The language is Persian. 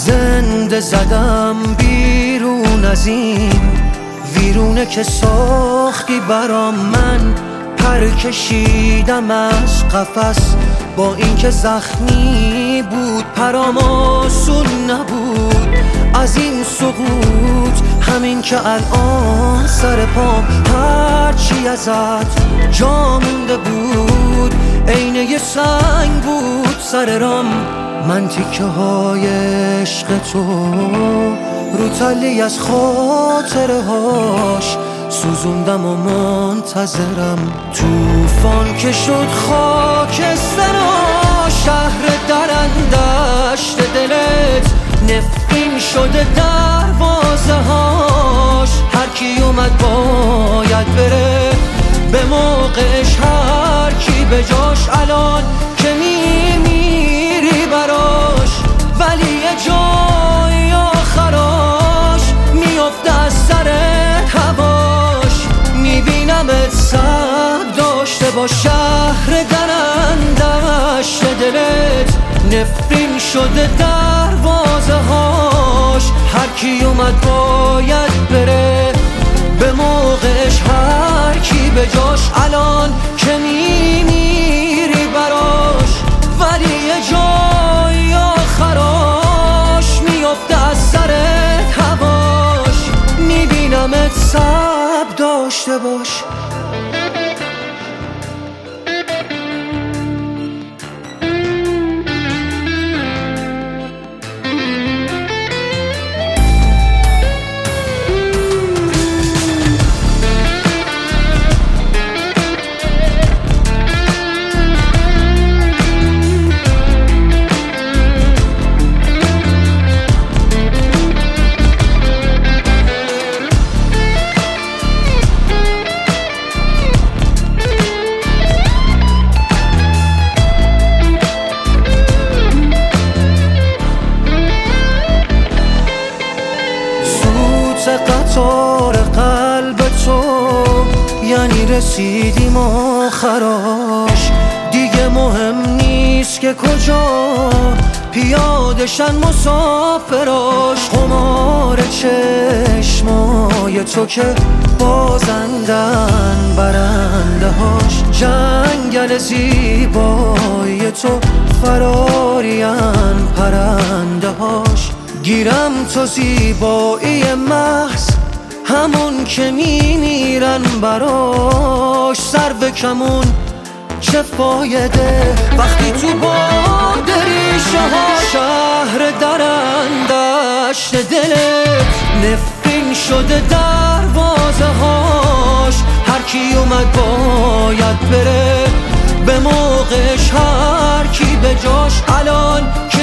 زنده زدم بیرون از این ویرونه که ساختی برام. من پر کشیدم از قفس با اینکه زخمی بود، پرام آسون نبود از این سقوط. همین که الان سر پام هرچی ازت جا مونده بود عین یه سنگ بود سر رام. من تیکه های عشق تو رو تلی از خاطره هاش سوزوندم و منتظرم. توفان که شد خاکسترا شهر درندشت دلت نفرین شده دروازه هاش. هر کی اومد باید بره به موقعش، هر کی به جاش الان که میمیری براش. ولی یه جای آخراش میفته از سرت هواش. میبینمت سب داشته با شهر درندشت دلت نفرین شده دروازه هاش. هر کی اومد باید بره به موقعش، هر کی به جاش الان که میمیری براش. ولی یه جای آخراش میفته از سرت هواش. میبینمت سب داشته باش. قطار قلب تو یعنی رسیدیم آخراش. دیگه مهم نیست که کجا پیادشن مسافراش. قمار چشمای تو که بازندن برنده هاش. جنگل زیبای تو فرارین پرنده هاش. گیرم تو زیبایی محض همون که میمیرن براش. سر به کمون چه فایده وقتی تو باد ریشه ها. شهر درندشت دلت نفرین شده دروازه هاش. هر کی اومد باید بره به موقعش، هر کی به جاش الان